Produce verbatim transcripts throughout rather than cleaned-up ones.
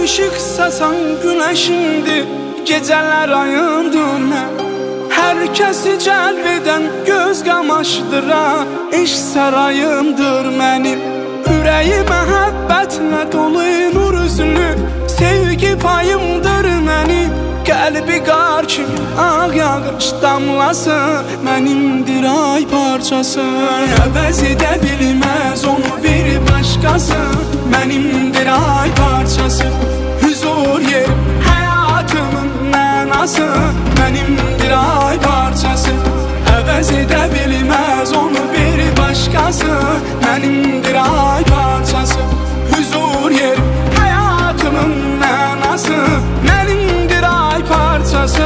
işıq saçan güneşimdir, gecələr ayımdır mən. Hər kəsi cəlb edən göz qamaşdıra, eşq sarayımdır mənim. Ürəyi məhəbbətlə dolu nur üzlü, sevgi payımdır mənim. Qəlbi qar kimi ağ yağış damlası, mənimdir ay parçası. Əvəz edə bilməz onu bir başqası, mənimdir ay parçası. Hüzur yerim, həyatımın mənası, mənimdir ay parçası. Əvəz edə bilməz onu bir başqası, mənimdir ay parçası. Hüzur yerim, həyatımın mənası, mənimdir ay parçası.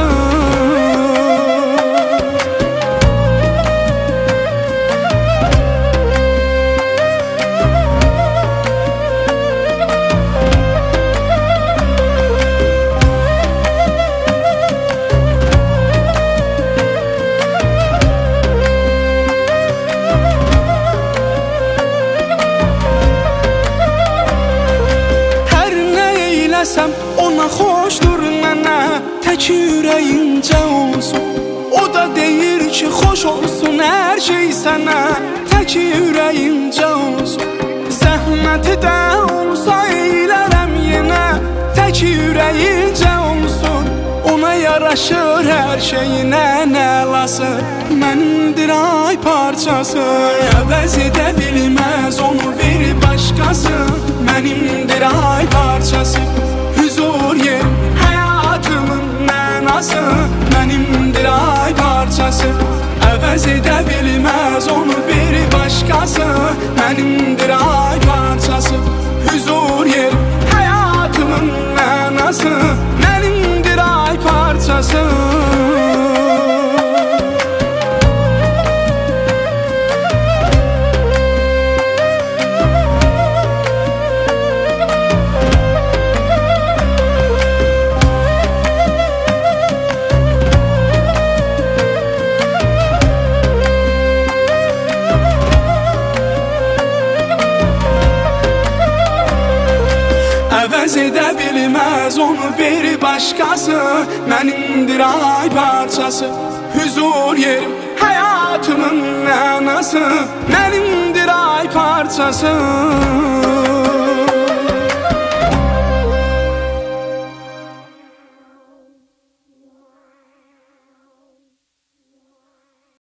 Ona xoşdur mənə, tək ürəyincə olsun. O da deyir ki, xoş olsun hər şey sənə, tək ürəyincə olsun. Zəhməti də olsa eylərəm yenə, tək ürəyincə olsun. Ona yaraşır hər şeyinə nəlası, mənimdir ay parçası. Əvəz edə bilməz onu bir başqası, mənimdir ay parçası. Hüzur yerim, həyatımın mənası, mənimdir ay parçası. Əvəz edə bilməz onu bir başqası, mənimdir ay parçası. Hüzur yerim, həyatımın mənası, mənimdir ay parçası. Əvəz edə bilməz onu bir başqası, mənimdir ay parçası. Hüzur yerim, həyatımın mənası, mənimdir ay parçası.